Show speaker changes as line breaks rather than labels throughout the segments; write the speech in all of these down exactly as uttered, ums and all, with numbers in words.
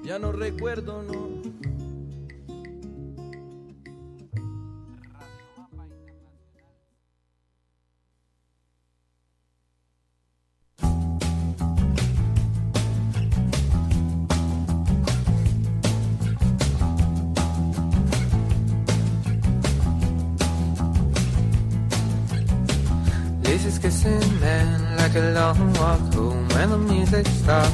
ya no recuerdo, no.
Faces kissing men like a long walk home when the music stops.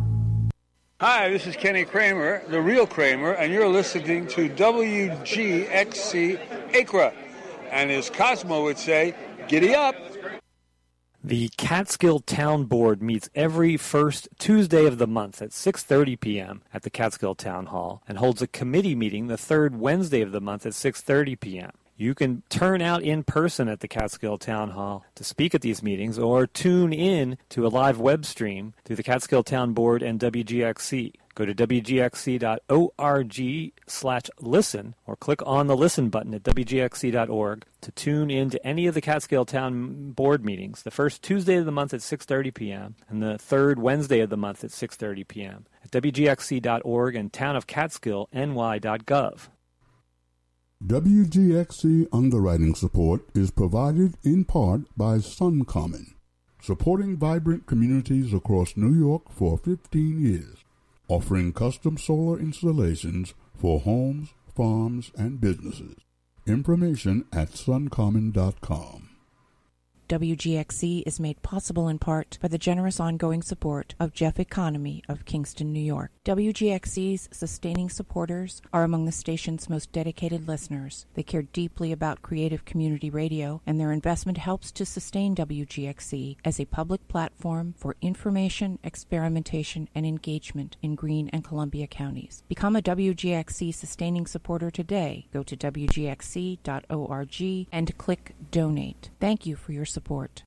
Hi, this is Kenny Kramer, the real Kramer, and you're listening to W G X C Acra. And as Cosmo would say, giddy up.
The Catskill Town Board meets every first Tuesday of the month at six thirty p.m. at the Catskill Town Hall and holds a committee meeting the third Wednesday of the month at six thirty p.m. You can turn out in person at the Catskill Town Hall to speak at these meetings or tune in to a live web stream through the Catskill Town Board and W G X C. Go to W G X C dot org slash listen or click on the listen button at W G X C dot org to tune in to any of the Catskill Town Board meetings, the first Tuesday of the month at six thirty p.m. and the third Wednesday of the month at six thirty p.m. at W G X C dot org and town of catskill N Y dot gov.
W G X C underwriting support is provided in part by SunCommon, supporting vibrant communities across New York for fifteen years, offering custom solar installations for homes, farms, and businesses. Information at suncommon dot com.
W G X C is made possible in part by the generous ongoing support of Jeff Economy of Kingston, New York. W G X C's sustaining supporters are among the station's most dedicated listeners. They care deeply about creative community radio, and their investment helps to sustain W G X C as a public platform for information, experimentation, and engagement in Greene and Columbia counties. Become a W G X C sustaining supporter today. Go to W G X C dot org and click Donate. Thank you for your support. Support.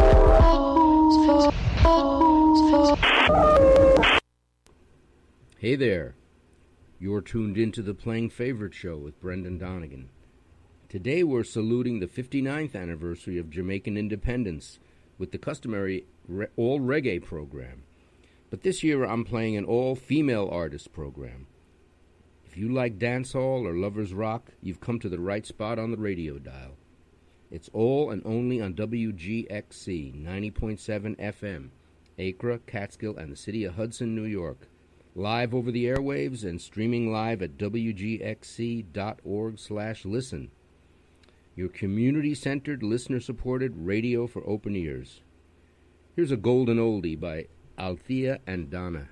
Hey there. You're tuned into the Playing Favorite Show with Brendan Donegan. Today we're saluting the fifty-ninth anniversary of Jamaican independence with the customary re- all-reggae program. But this year I'm playing an all-female artist program. If you like dancehall or lovers rock, you've come to the right spot on the radio dial. It's all and only on W G X C ninety point seven F M, Acra, Catskill, and the city of Hudson, New York. Live over the airwaves and streaming live at W G X C dot org slash listen. Your community-centered, listener-supported radio for open ears. Here's a golden oldie by Althea and Donna.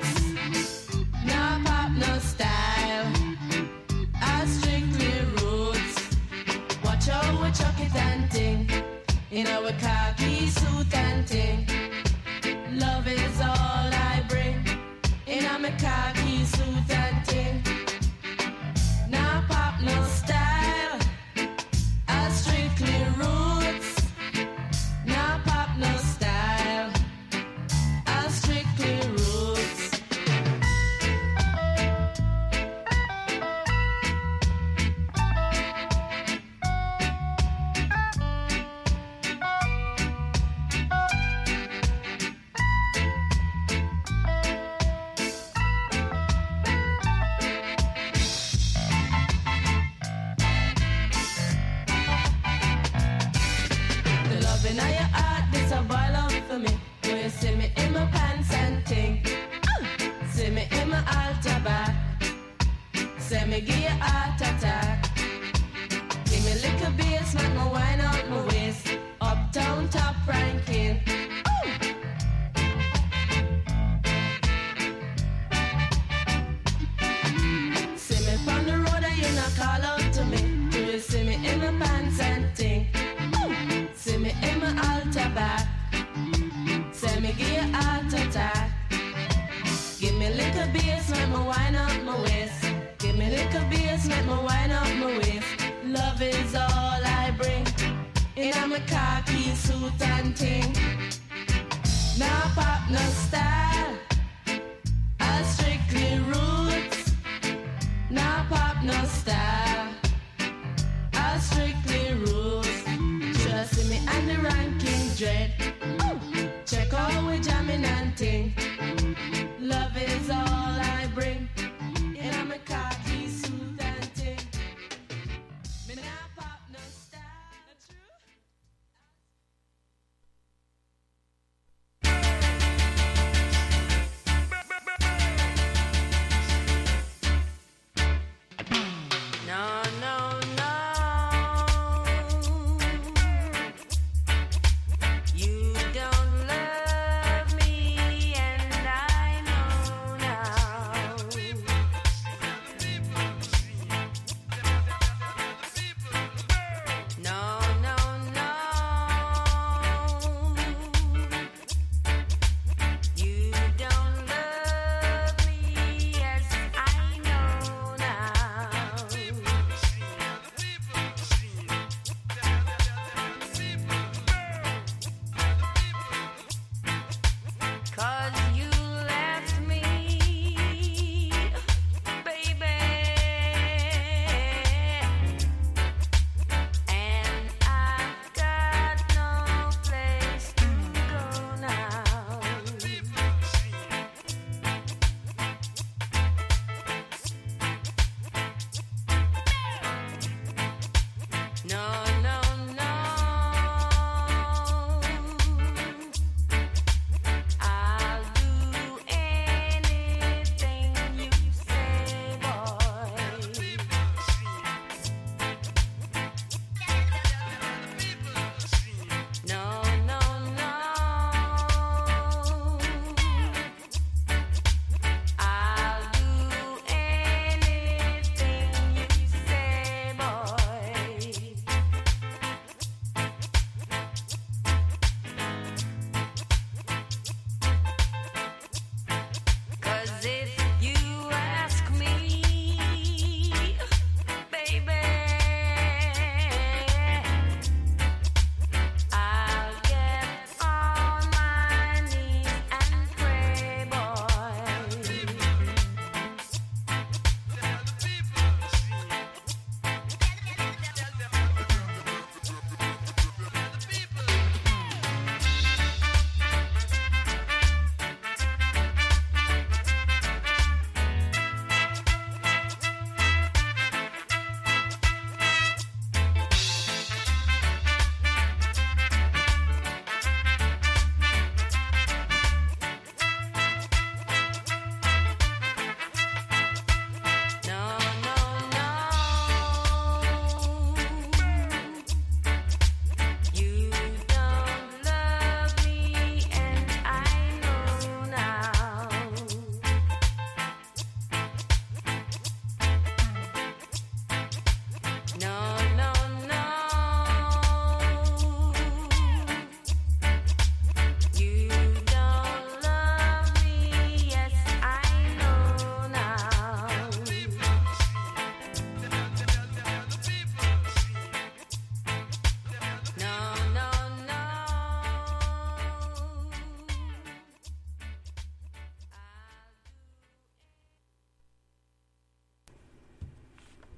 Strictly rude.
we chuck it and ting. In our khaki suit and ting. Love is all I bring. In our khaki suit and ting. Now pop no style. I strictly roots. Now pop no style. I strictly roots.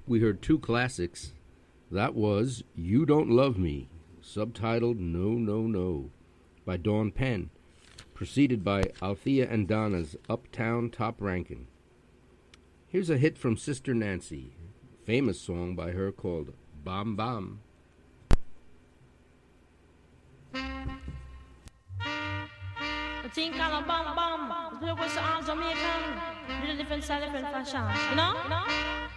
we heard two classics. That was You Don't Love Me, subtitled No, No, No, by Dawn Penn, preceded by Althea and Donna's Uptown Top Rankin'. Here's a hit from Sister Nancy, a famous song by her called Bam Bam.
Think on a bam bam, look what's on Jamaican, really different style, different fashion, you know? You know?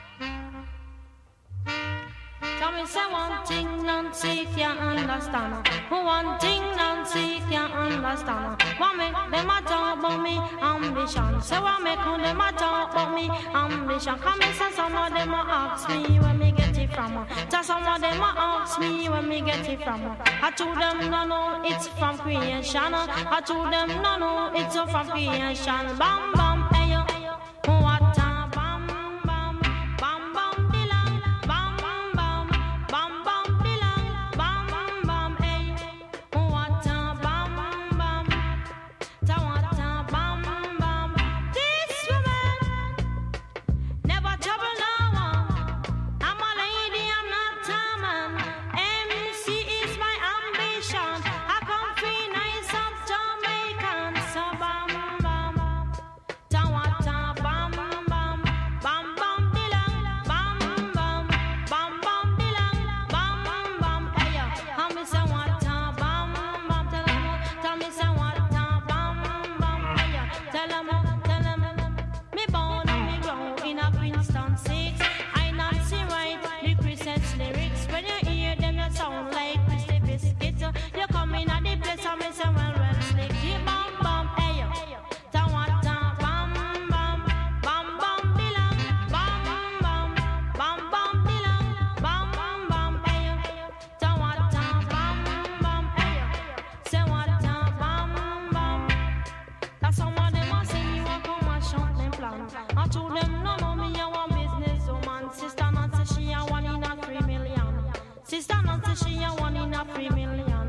Tell me say one thing Nancy can't understand. One thing Nancy can't understand. What make them a talk about me ambition? Say what make them a talk about me ambition? Come and say some of them a ask me where me get it from. Tell some of them a ask me where me get it from. I told them no no it's from creation. I told them no no it's from creation. Bam bam hey yo, what a bam bam bam bam bilang bam bam bam bam bilang bam bam hey what a bam bam ta what a bam bam. This woman never trouble no one. I'm a lady, I'm not a man. M C is my ambition. I come free nice up Jamaican. So bam bam ta what a bam bam bam bam bilang bam bam bam bam bilang bam bam hey yo. How me say what a bam bam tell 'em tell me say what a bam bam hey yo. Tell 'em tell 'em me born and me grow in a Princeton six. I not see right the Christmas lyrics. When you hear them you sound like Christy Biscuit. You come in at the place and me say well well slick. You bam bam hey yo. Ta what a bam bam bam bam bilang bam bam bam bam bilang bam bam hey yo. Ta what a bam bam hey yo. Say what a bam bam. That's some of them a say you a come and shut them plan. I told them no no me a one business woman. Sister Nancy she a one in a three million. Sister Nancy she a one in a three million.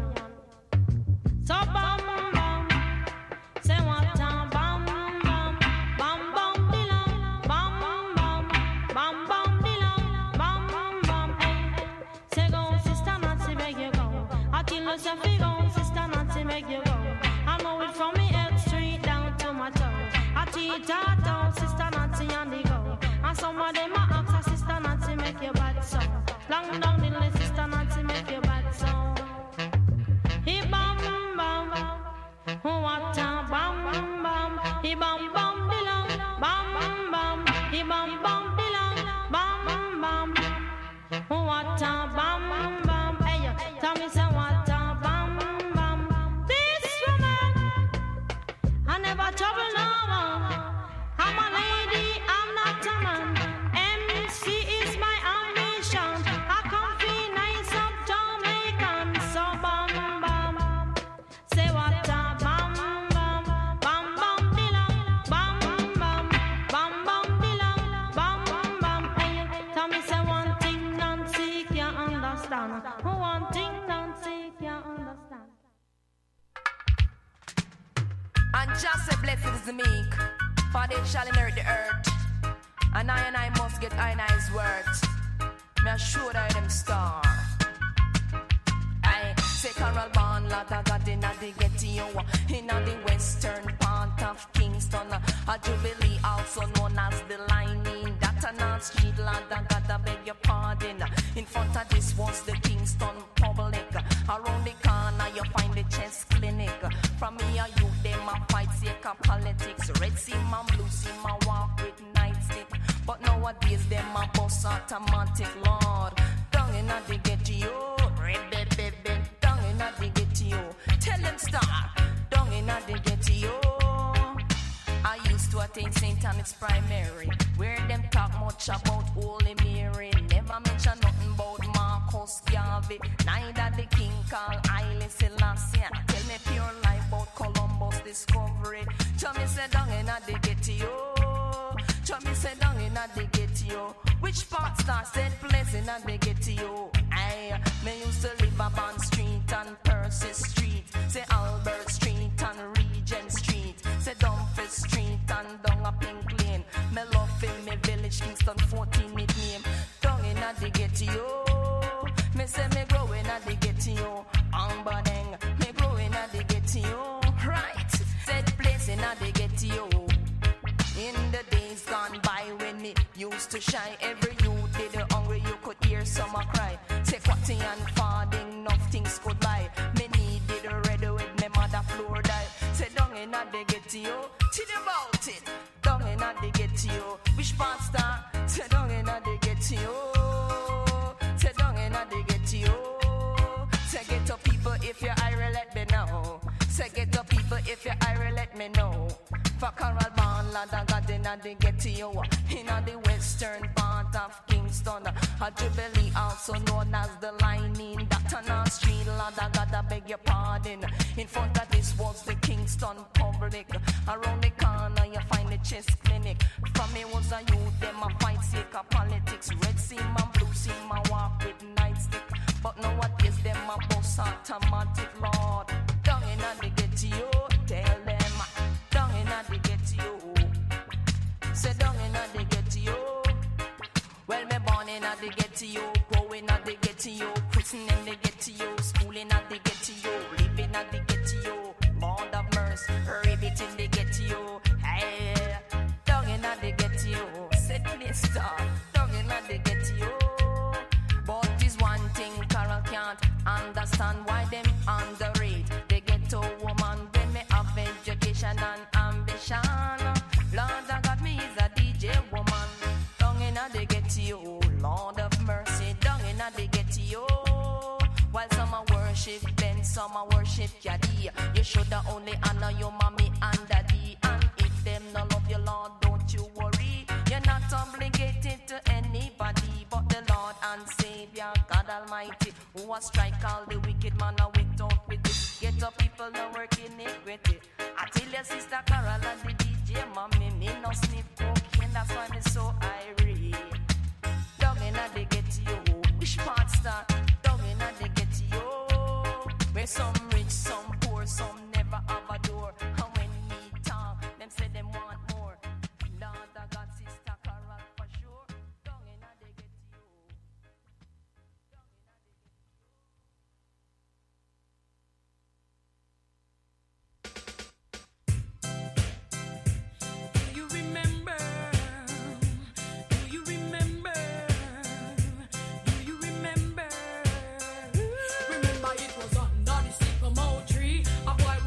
So bam bam, say what a bam bam, bam bam bilang, bam bam, bam bam bilang, bam bam hey. Say go Sister Nancy beg you go. I tell you say fi go Sister Nancy beg you go. I know it from me head straight down to my toe. I teach her down Sister Nancy and the go. And some of them a ask her Sister Nancy make you bad so. Long down the list Sister Nancy make you bad so. He bam bam, what a bam bam. He bam bam bilang, bam bam. He bam bam bilang, bam bam. What a bam bam. Hey, tell me say what a bam bam. This woman, I never trouble no one. I'm a lady, I'm not a man. M C is my ambition. I come feel nice up Jamaican. So bam bam. Say what a bam bam. Bam bam bilang. Bam bam. Bam bam bilang. Bam bam. Hey, tell me say one thing Nancy can't understand. One thing Nancy can't understand.
And just say blessed is the meek, for they shall inherit the earth. And I and I must get I and I's worth. Me assure I them star. I say Carol Barn, la da da in the ghetto, in the western part of Kingston. A Jubilee, also known as the Lining. That a North Street, la da da da, beg your pardon. In front of this was the Kingston Public. Around the corner you find the chess clinic. From here you them a fight sake of politics. Red seam and blue seam a walk with nightstick. But nowadays them a bus automatic, Lord. Down in a the ghetto, red bed bed bed. Down in a the ghetto, tell them stop. Down in a the ghetto. I used to attend Saint Anne's Primary, where them talk much about Holy Mary. Never mention nothing about Marcus Garvey, neither the King called Haile Selassie. Tell me pure life about Columbus discovery. Tell me say down in a the ghetto. Tell me say down in a the ghetto. Which part starts said place in a the ghetto? I me used to live up on Street and Percy Street. Say Albert Street and Regent Street. Say Dumfries Street and down a Pink Lane. Me love in me village Kingston fourteen nickname. Down ghetto. Me say me growing at the ghetto. Ambadeng, me growing at the ghetto. Right, said place in at the ghetto. In the days gone by when me used to shine, every youth did the hungry, you could hear some a cry. Say quatty and farding, enough things could lie. Me needed a red with me mother floor die. Say down in at the ghetto, tell about it. Down in at the ghetto, which part star? Say down in at the ghetto. Say down in at the ghetto. Say ghetto people, if you're Ira, let me know. Say ghetto people, if you're Ira, let me know. For Carol Bond, lad, I got in at the ghetto. In the western part of Kingston, a Jubilee, also known as the Lining. Doctor North Street, lad, I gotta beg your pardon. In front of this was the Kingston Public. Around the corner, you find the chess clinic. From me was a youth, them a fight sick of politics. Red seam and blue seam, I walk with nightstick. But nowadays, them a boss automatic, Lord. Down in the ghetto, tell them. Down in the ghetto. Say down in the ghetto. Well, me born in the ghetto, growing at the ghetto, prison in the ghetto, schooling at the ghetto, living at the ghetto. Lord of mercy, rabbit in the ghetto. Hey, down in the ghetto. Say please stop. Down in the ghetto. But this one thing Carol can't understand why them underrate the ghetto woman when me have education and ambition. Lord, I got me is a D J woman. Down in the ghetto, Lord of mercy, down in the ghetto. While some are worship, then some are worship Yadi. You shoulda only honor your mommy and daddy. And if them no love you, Lord, don't you worry. You're not obligated to anybody but the Lord and Savior, God Almighty, who will strike all the wicked man away out with it. Get up people no work iniquity. I tell your sister Carol and the D J mommy, me no sniff cocaine, that's why me so irate. Down in the ghetto, which part start? Down in the ghetto, where some rich, some poor, some never have a door. And when me talk, them say them want more. Lord, I got sister Carol for sure. Down in the ghetto.
Do you remember? Do you remember? Do you remember? Remember it was under the sycamore tree. A boy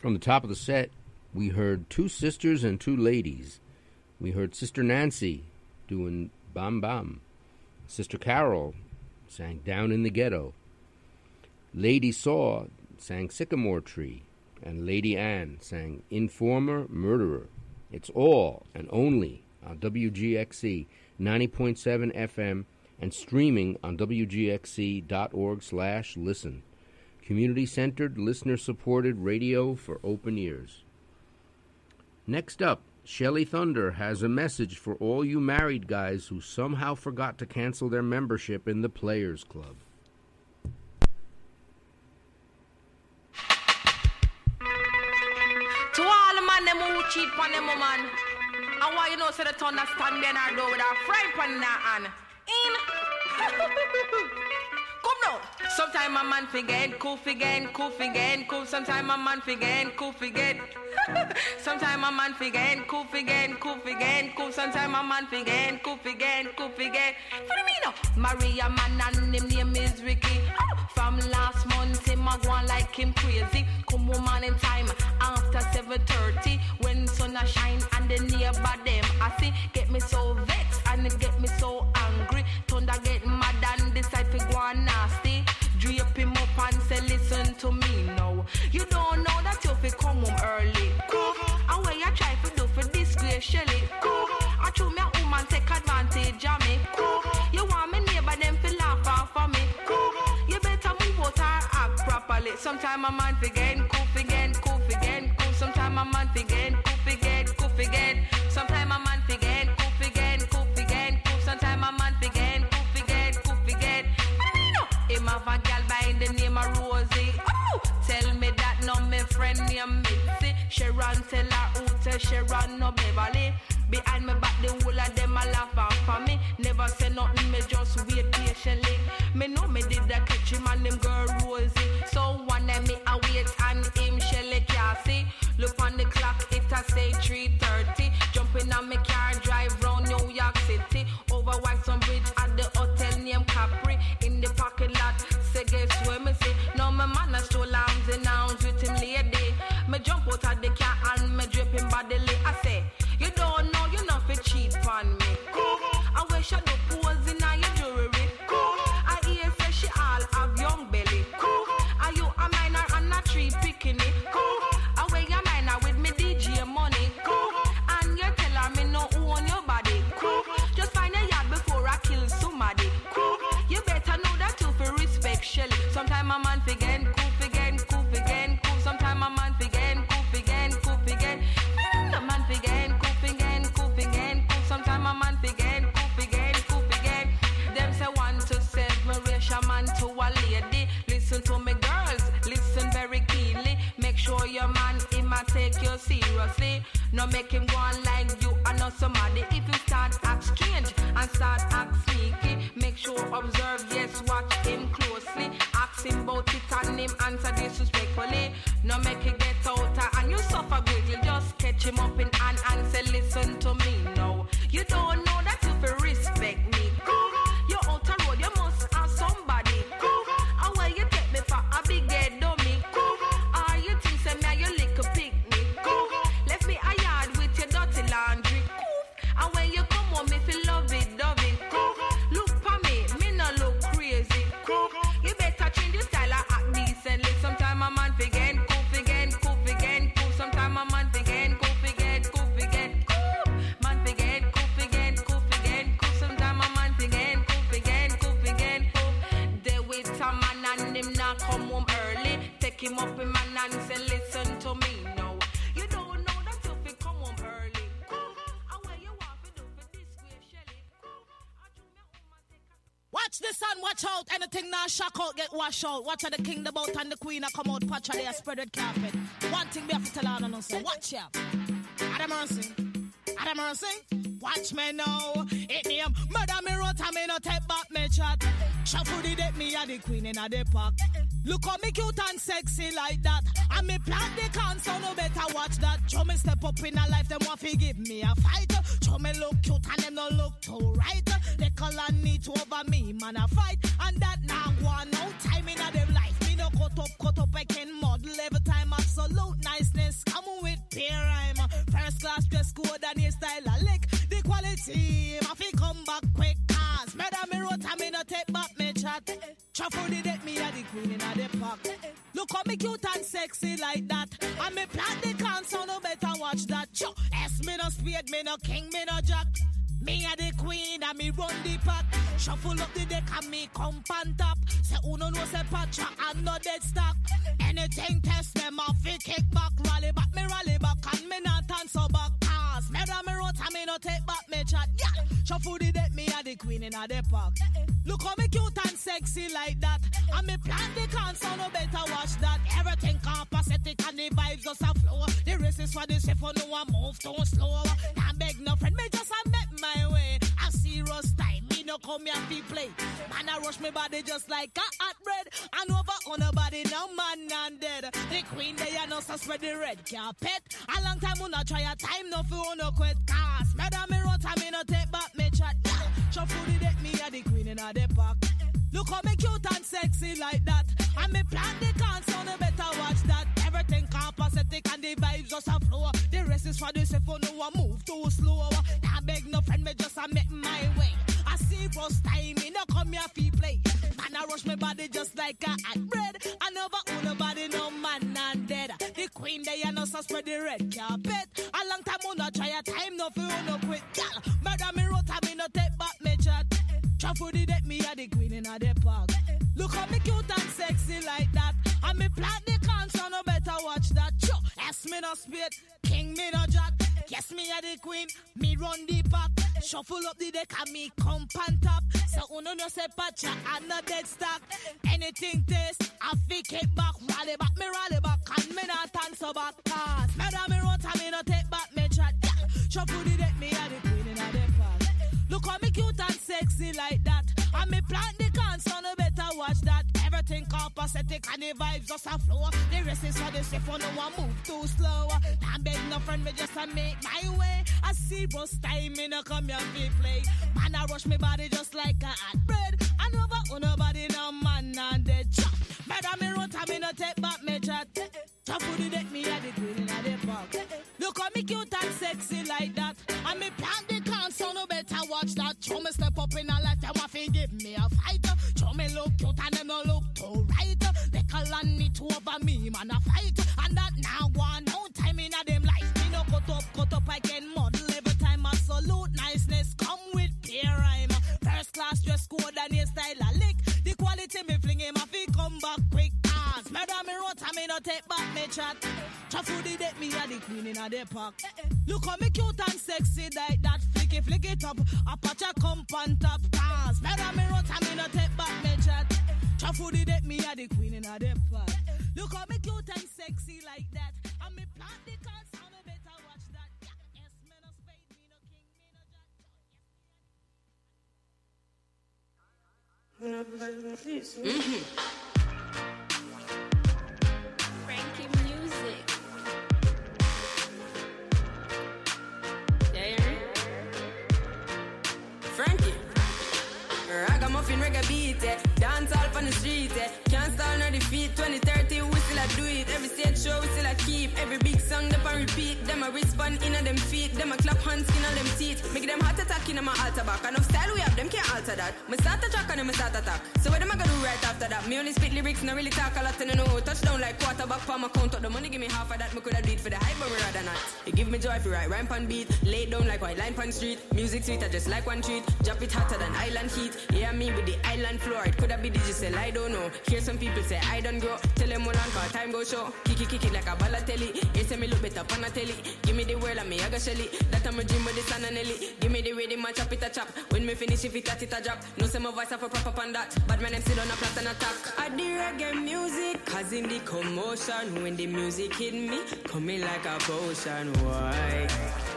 From the top of the set, we heard Two Sisters and Two Ladies. We heard Sister Nancy doing Bam Bam. Sister Carol sang Down in the Ghetto. Lady Saw sang Sycamore Tree. And Lady Ann sang Informer, Murderer. It's all and only on W G X C ninety point seven F M and streaming on W G X C dot org slash listen. Community-centered, listener-supported radio for open ears. Next up, Shelly Thunder has a message for all you married guys who somehow forgot to cancel their membership in the Players Club.
To all the man them who cheat on them woman, and why you know so the thunder stand there in our door with our frying pan in our hand. In. Come now. Sometime a man forget, cool forget, cool forget, cool. Sometime a man forget, cool forget. Sometime a man forget, cool forget, cool forget, cool. Sometime a man forget, cool forget, cool forget. For me now, Maria man and him name is Ricky. From last month him a go on like him crazy. Come woman in time after seven thirty when sun a shine and the neighbor them I see get me so vexed and it get me so angry. Thunder get mad and decide to go on nasty. Drape him up and say listen to me now. You don't know that you fi come home early. Cool. And what you try to do for disgrace Shelly. Cool. I true me a woman take advantage of me. Cool. You want me neighbor them fi laugh off of me. Cool. You better move out and act properly. Sometime a man forget, cool forget, cool forget, cool. Sometime a man forget, cool forget, cool forget. Sometime a man forget, cool forget, cool forget, cool. Sometime a man forget, cool forget, cool forget. Him have a gal by the name of Rosie. Oh, tell me that no me friend named Mitzi. Sharon tell her who tell Sharon no Beverly. Behind me back the whole of them a laugh off for me. Never say nothing, me just wait patiently. Me know me did that catch him and him girl Rosie. So one day me a wait and him Shelly Cassie. Look on the clock, it a say three thirty. Jumping on me car, drive round New York City. Over Whitestone Bridge at the hotel named Capri. In the parking lot, say guess where me say. Now my man a stole arms and arms with him lady. Me jump out of the car and me drip him bodily. I say, you don't know you not fi cheat on me. Cool. I wish I do pose in your jewelry. Cool. I hear say she all have young belly. Cool. Are you a minor and a tree picking it? Cool. I wear your minor with me D J money. Cool. And you tell her me no own your body. Cool. Just find a yard before I kill somebody. Cool. You better know that you fi respect Shelly. Sometime a man forget, cool forget, cool forget, cool. Sometime a man forget, cool forget, cool forget. The man forget, cool forget, cool forget, cool. Sometime a man forget, cool forget, cool forget. Them say one to seven, raise a man to a lady. Listen to me girls, listen very keenly. Make sure your man him a take you seriously. No make him go on like you and not somebody. If you start act strange and start act sneaky, make sure observe, yes, watch him closely. Ask him about it and him answer disrespectfully. No make him get out and you suffer greatly. Just catch him up in hand and say listen to me now. You don't know that you feel respect me. You out the road, you must have somebody. And where you take me for a big head dummy. Or you think say me you lick a picnic. Left me a yard with your dirty laundry. And when you come home, me feel love it, love it. Look for me, me no look crazy. You better change your style and act decently. Sometime a man forget, cool forget, cool forget, cool. Sometime a man forget, cool forget, cool forget, cool. Man forget, cool forget, cool forget, cool. Sometime a man forget, cool forget, cool forget, cool. They wait a man and him not come home early. Take him up in man and say listen to me now. You don't know that you fi come home early. And where you want to do for this way, Shelly.
Watch this and watch out. Anything now shock out, get wash out. Watch how the king, the boat, and the queen a come out. Patch how they a spread with carpet. One thing we have to tell on us. Watch out. Adam Mercy. Adam Mercy. Watch me now. It name murder me wrote and me no take back me chat. Shuffle the deck me a the queen in a the park. Look how me cute and sexy like that. And me plant the can so no better watch that. Show me step up in a life, them want to give me a fight. Show me look cute and them no look too right. They call and need to over me, man a fight. And that now go on no time in a them life. Me no cut up, cut up, I can model every time absolute niceness. Shuffle the deck, me a the queen in a the park. Look how me cute and sexy like that. And me plant the can, so no better watch that. Cho, S me no spade, me no king, me no jack. Me a the queen and me run the pack. Shuffle up the deck and me come pan top. Say uno no say patcha and no dead stock. Anything test them off, we kick back. Rally back, me rally back and me not turn so back. Cause me da me road and me no take back me chat. Yeah, shuffle the deck, me a the queen in a the park. Look how me cute and sexy like that. And me plant the can, so no better watch that. Everything copacetic and the vibes just a flow. The race is for the safe, for no one move too slow. Can't beg no friend, me just a met my way. I serious time, me no come here to play. Man, I rush me body just like a hot bread. And over on a body, now man and dead. The queen, they are no so spread the red carpet. A long time, we not try a time, no for no quit. Cause, madam, me run time, me no take back me chat. Shuffle the deck, me a the queen in a the park. Look how me cute and sexy like that. And me plant the can, so no better watch that. Everything copacetic and the vibes just a flow. The rest is for the safe, for no one move too slow. Now beg no friend, me just a make my way. I see first time, me no come here fi play. Man, I rush me body just like a hot bread. And over on nobody, no man and dead. The queen, they are no so spread the red carpet. A long time, we not try a time, no feel no quit. Girl, murder me rota, me no take back me chat. Shuffle the deck, me a the queen in a the park. Look how me cute and sexy like that. And me plant the can, so no better watch that. Cho, S me no spade, king me no jack. Yes, me a the queen, me run the pack. Shuffle up the deck and me come pan top. So uno no say patcha and no dead stock. Anything taste, I fake it back. Rally back, me rally back, and me not turn so back. Cause, me da me run time, me no take back me chat. Yeah. Shuffle the deck, me a the queen in a the park. Look how me cute and sexy like that. And me plant the can, so no better watch that. Everything copacetic and the vibes just a flow. The rest is for the safe, for no one move too slow. Now beg no friend, me just a make my way. I see bus time, me no come here to play. Man, I rush me body just like a hot bread. And over on nobody, no man and dead. Chop, better me run time, me no take back me chat. Chop for the deck, me a the queen in a the park. Look how me cute and sexy like that. And me plant the can, so no better watch that. Show me step up in a life, them want to give me a fight. Show me look cute and them no look too right. They call on it over me, man, a fight. And that now one, no time in a them life. Me no cut up, cut up again, model every time. Absolute niceness come with peer rhyme. First class dress code and your style a lick. The quality me fling him off, he come back quick. As murder me rot, I me no take back me chat. Chafu the deck, me a the queen in a the park. Look how me cute and sexy like that. Flick it, flick it up, a patch a come on top. As murder me rot, I me no take back me chat. Chafu the deck, me a the queen in a the park. Look how me cute and sexy like that. And me plant the cards, so no better watch that. Yeah. Yes, me no spade, me no king, me no jack.
Mm-hmm. Frankie music. Yeah, you heard? Frankie. Ragamuffin reggae beat, eh. Dance all on the street, eh. Can't stall nor defeat. twenty thirty, we still a do it. Every stage show, we still a keep. Every big song, them a repeat. Them a respond in on them feet. Them a clap hands in on them teeth. Make them heart attack in on my altar back. Enough style we have, them can't alter that. Me start a track and them start attack. So what them a gonna do right after that? Me only spit lyrics, not really talk a lot and I know. Touchdown like quarterback for my count up. The money give me half of that. Me coulda do it for the hype, but me rather not. It give me joy if you write rhyme pan beat. Lay down like white line pan street. Music sweet, I just like one treat. Drop it hotter than island heat. Yeah, me with the island floor. It coulda be digital, I don't know. Hear some people say I don't grow. Tell them all on for time go show. Kick it, kick it like a ballatelli. You say me look better on a telly. Give me the world and me I go shelly. That I'm a dream with the sun and Ellie. Give me the rhythm and chop it a chop. When me finish if it at it a drop. No say my voice have a proper on that. But my name still on a plot and attack. I the reggae music, causing the commotion. When the music hit me, coming like a potion. Why?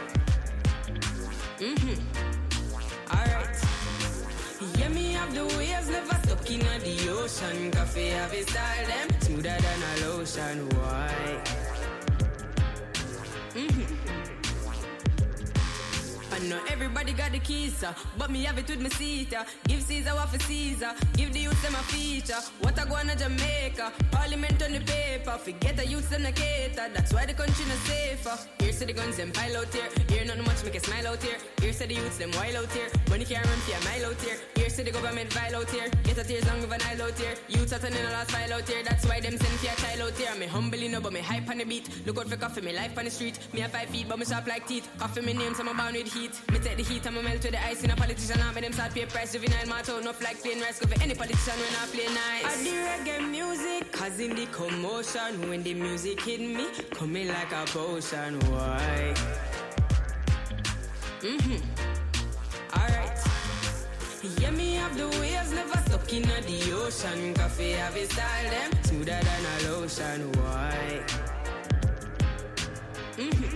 Mm-hmm. Alright. Yeah, me have the waves never stuck in the ocean. Coffee have a style them smoother than a lotion. Why? Mm-hmm. And them. Now everybody got the keys, uh, but me have it with my seat. Uh. Give Caesar what for Caesar. Give the youth them a feature. What I go on to Jamaica. Parliament on the paper. Forget the youth them a cater. That's why the country not safer. Here say the guns them pile out here. Here nothing much make a smile out here. Here say the youths them wild out here. Money can't run for a mile out here. Here say the government vile out here. Get a tears long of an aisle out here. Youths are turning a last file out here. That's why them send for a child out here. Me humbly no but me hype on the beat. Look out for coffee, me life on the street. Me have five feet but me sharp like teeth. Coffee me name so I'm bound with heat. Me take the heat and me melt with the ice. In a politician and me them start pay price. Juvenile march out enough like plain rice. Go for any politician when I play nice. I do reggae music cause in the commotion. When the music hit me, coming like a potion. Why? Mm-hmm. Alright. Yeah, me have the waves never stuck in the ocean. Coffee have a style them smoother than a lotion. Why? Mm-hmm.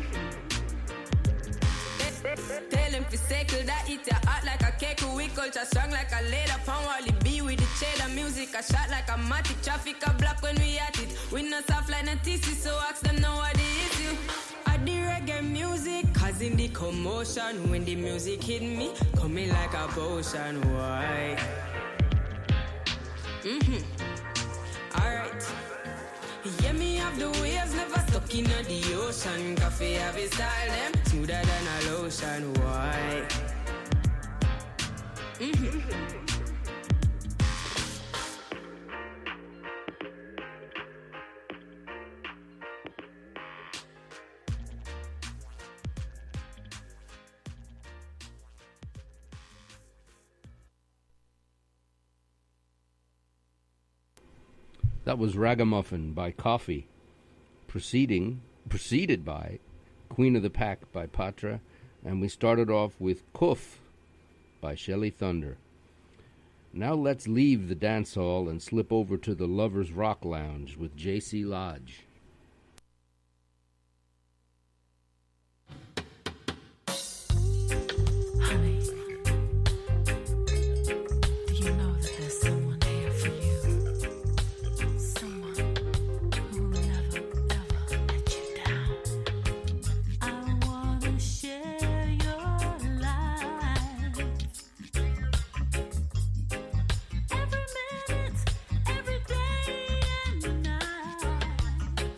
Tell them to circle that eat ya hot like a cake. We culture strong like a leather. Pound Wally B with the cheddar music. A shot like a matic. Traffic a block when we at it. We not soft like a T C, so ask them now what the issue. I the reggae music causing the commotion. When the music hit me, coming like a potion. Why? Mm-hmm. Alright. Yeah, me have the waves never stuck in the ocean. Coffee have a style them smoother than a lotion. Why? Mm-hmm.
That was Ragamuffin by Coffee, preceding, preceded by Queen of the Pack by Patra, and we started off with Kuf by Shelly Thunder. Now let's leave the dance hall and slip over to the Lovers Rock Lounge with J C Lodge.
Every minute, every day and night.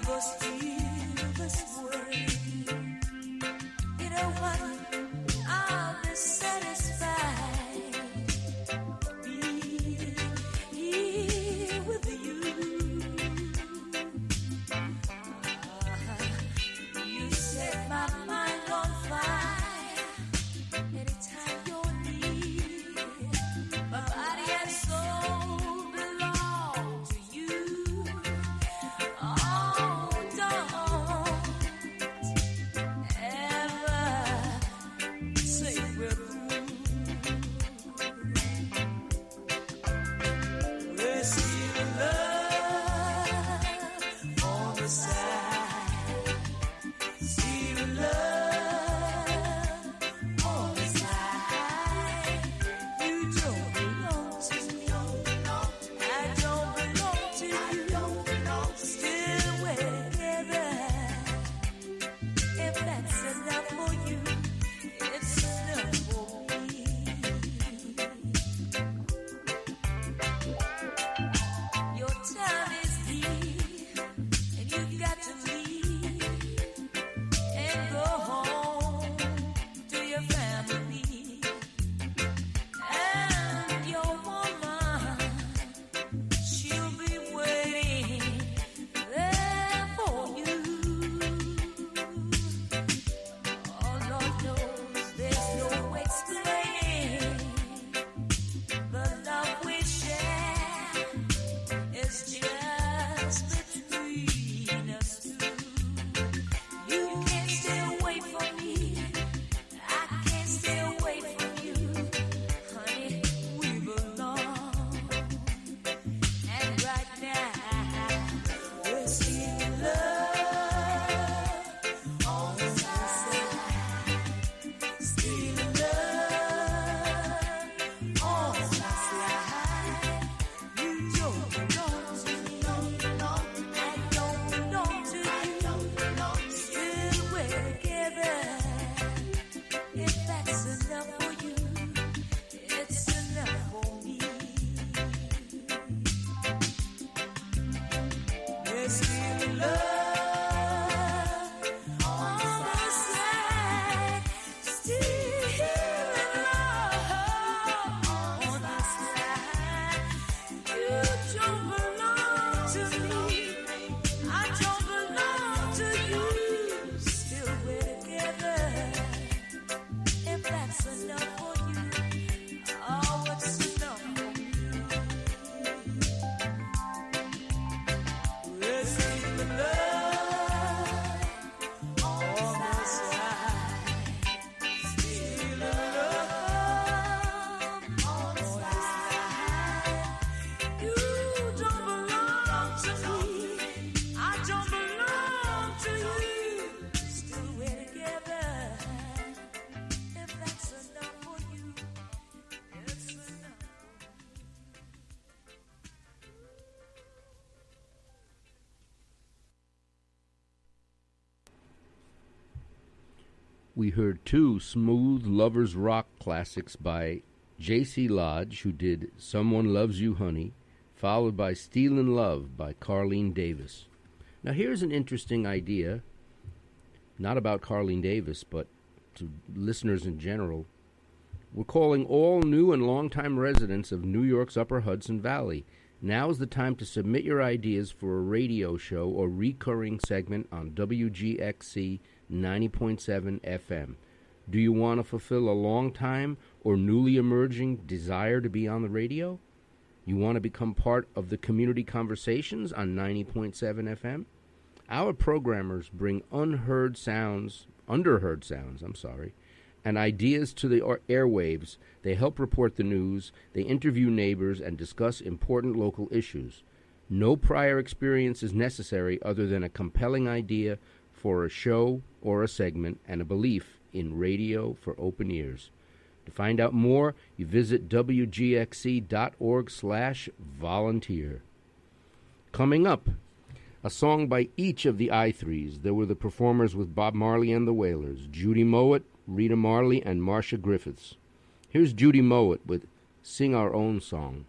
but still this way. You know what? I'll be satisfied being here with you. Ah, you set my mind on fire anytime you're near. My body and soul belong to you. Oh, don't ever say we're through. We're still in love on the side. Still in love on the side. You don't belong to me. I don't belong to you. Still we're together. If that's enough for you, it's enough for me. Your time is here, and you've got to leave and go home to your family. And your woman, she'll be waiting there for you. Oh, Lord knows there's no explaining the love we share. It's just between us two. You can't stay away from me. I can't stay away from you. Honey, we belong. And right now, we're still in love on the side. Still in love on the side. You don't belong to me. I don't belong to you. Still we're together. If that's enough for you, it's enough for me. We're still in love on the side. Still in love on the side. You don't belong to me. I don't belong to you. Still we're together. If that's enough for you, oh, it's enough for me. We're still in love on the side. Still in love on the side. You don't belong to me. I don't belong to you. Still we're together. If that's enough for you, it's enough.
We heard two smooth lovers rock classics by J C Lodge, who did Someone Loves You Honey, followed by Stealin' Love by Carlene Davis. Now here's an interesting idea, not about Carlene Davis, but to listeners in general. We're calling all new and longtime residents of New York's Upper Hudson Valley. Now is the time to submit your ideas for a radio show or recurring segment on W G X C ninety point seven F M. Do you want to fulfill a long-time or newly emerging desire to be on the radio? You want to become part of the community conversations on ninety point seven F M? Our programmers bring unheard sounds, underheard sounds, I'm sorry, and ideas to the airwaves. They help report the news, they interview neighbors, and discuss important local issues. No prior experience is necessary other than a compelling idea for a show or a segment and a belief in radio for open ears. To find out more, you visit W G X C dot org slash volunteer. Coming up, a song by each of the I threes. There were the performers with Bob Marley and the Wailers, Judy Mowat, Rita Marley, and Marcia Griffiths. Here's Judy Mowat with Sing Our Own Song.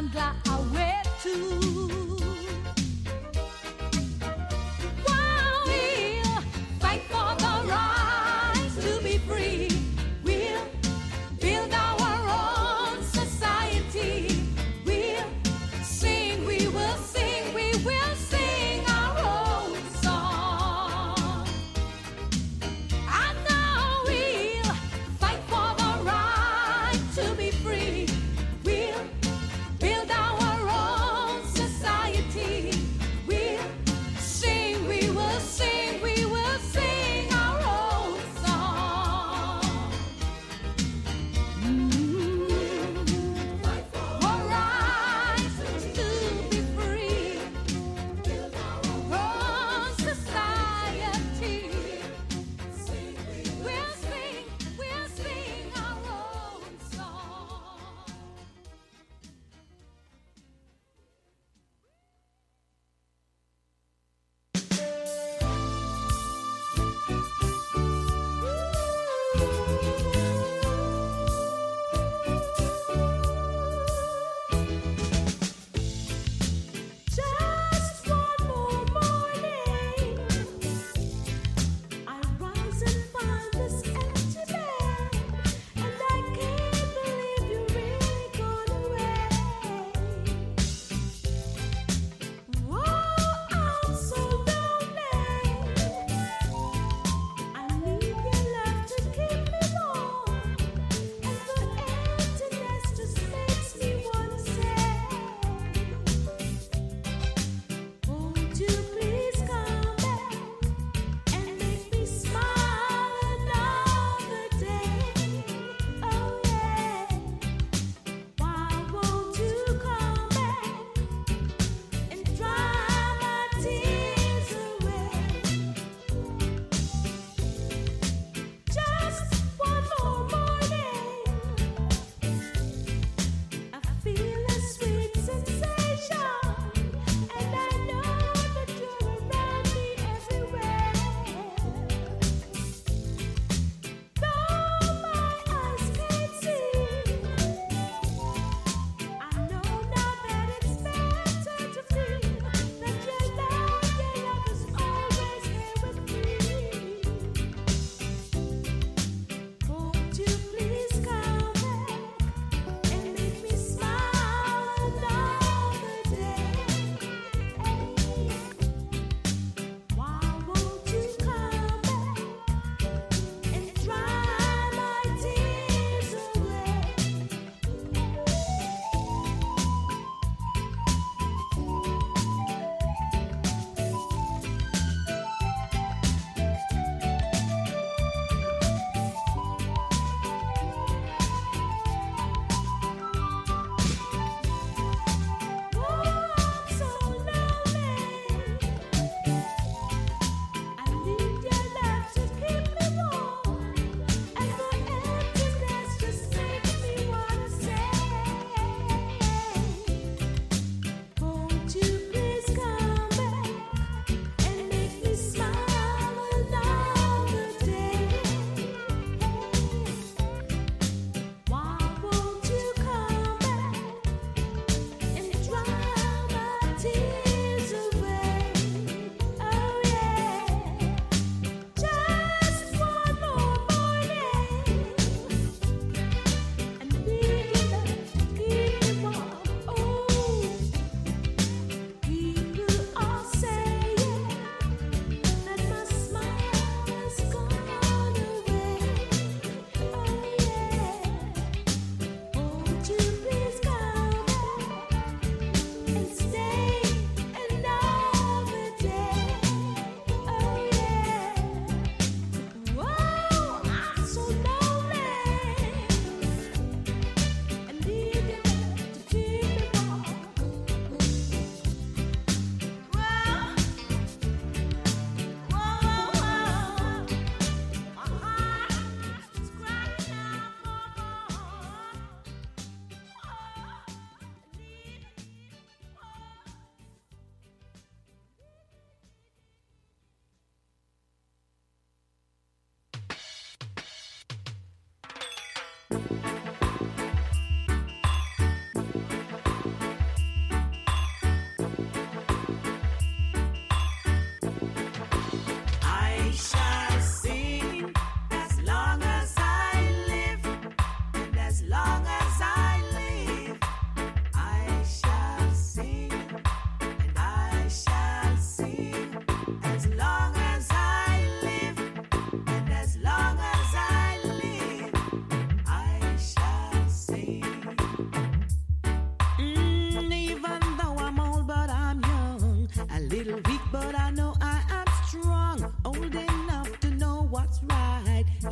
Angla away too. While we'll fight for the right to be free, we'll build our own society. We'll sing, we will sing, we will sing our own song. I know we'll fight for the right to be free. We'll build our own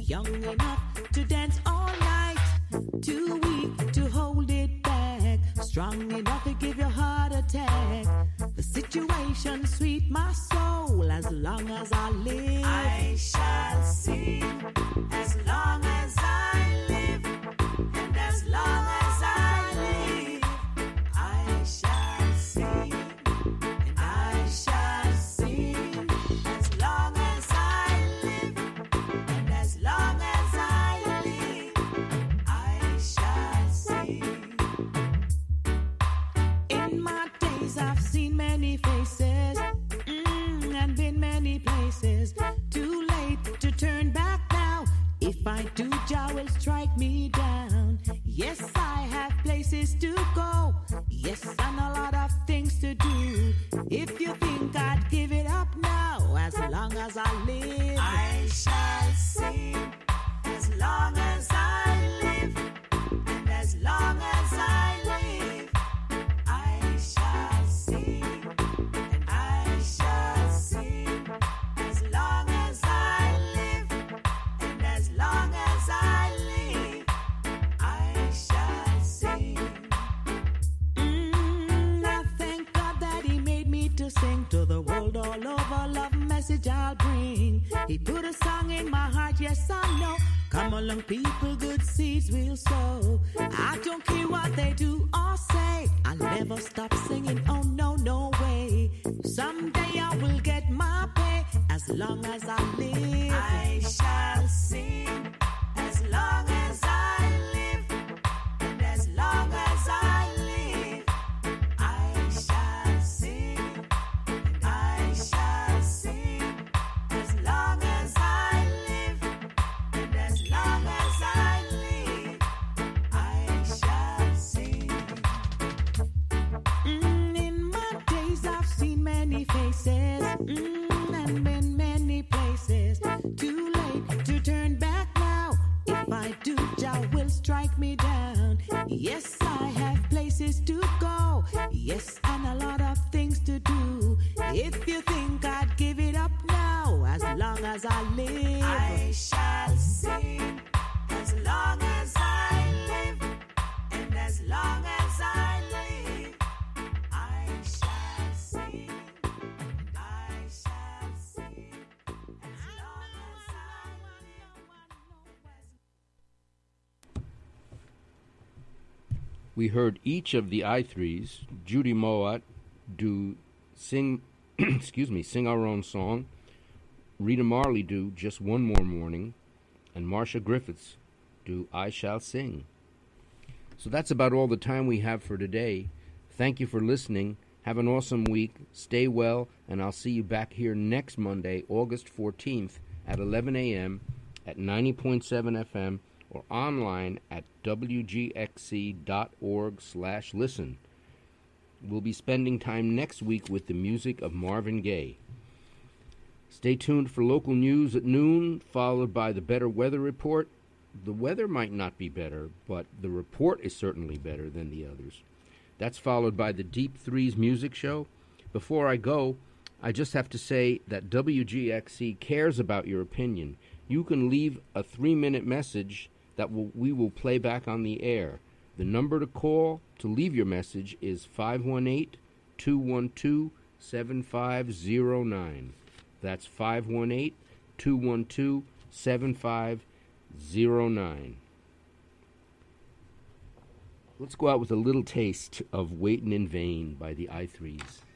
Young enough to dance all night, too weak to hold it back, strong enough to give your heart attack. The situation sweet my soul as long as I live. I shall sing as long as I live, and as long as I live, I shall sing, and I shall sing as long as I live, and as long as I live, I shall sing. In my days I've seen many faces, mm, and been many places. Too late to turn back now. If I do, Jah will strike me down. Yes, I have places to go. Yes, and a lot of things to do. If you think I'd give it up now, as long as I live, I shall sing as long as I live, and as long as I live, I shall sing, and I shall sing as long as I live, and as long as I live, I shall sing. Mm, I thank God that He made me to sing to the world all over. Love message I'll bring. He put a song in my heart, yes I know. Come along, people, good seeds will sow. I don't care what they do or say, I'll never stop singing, oh no, no way. Someday I will get my pay, as long as I live. I shall sing as long as I live, and as long as I live, I shall sing, and I shall sing as long as I live, and as long as I live, I shall sing. Mm, in my days I've seen many faces, mm, and been many places. Too late to turn back now. If I do, Jah will strike me down. Yes, I have places to go. Yes, and a lot of things to do. If you think I'd give it up now, as long as I live, I shall sing as long as I live, and as long as I live, I shall sing, and I shall sing as long as I
We heard each of the I threes, Judy Mowatt, do sing, excuse me, sing our own song, Rita Marley do Just One More Morning, and Marcia Griffiths do I Shall Sing. So that's about all the time we have for today. Thank you for listening. Have an awesome week. Stay well, and I'll see you back here next Monday, August fourteenth at eleven a.m. at ninety point seven F M or online at W G X C dot org slash listen. We'll be spending time next week with the music of Marvin Gaye. Stay tuned for local news at noon, followed by the Better Weather Report. The weather might not be better, but the report is certainly better than the others. That's followed by the Deep Threes Music Show. Before I go, I just have to say that W G X C cares about your opinion. You can leave a three-minute message that will, we will play back on the air. The number to call to leave your message is five one eight, two one two, seven five zero nine. That's five one eight, two one two, seven five zero nine. Let's go out with a little taste of Waitin' in Vain by the I threes.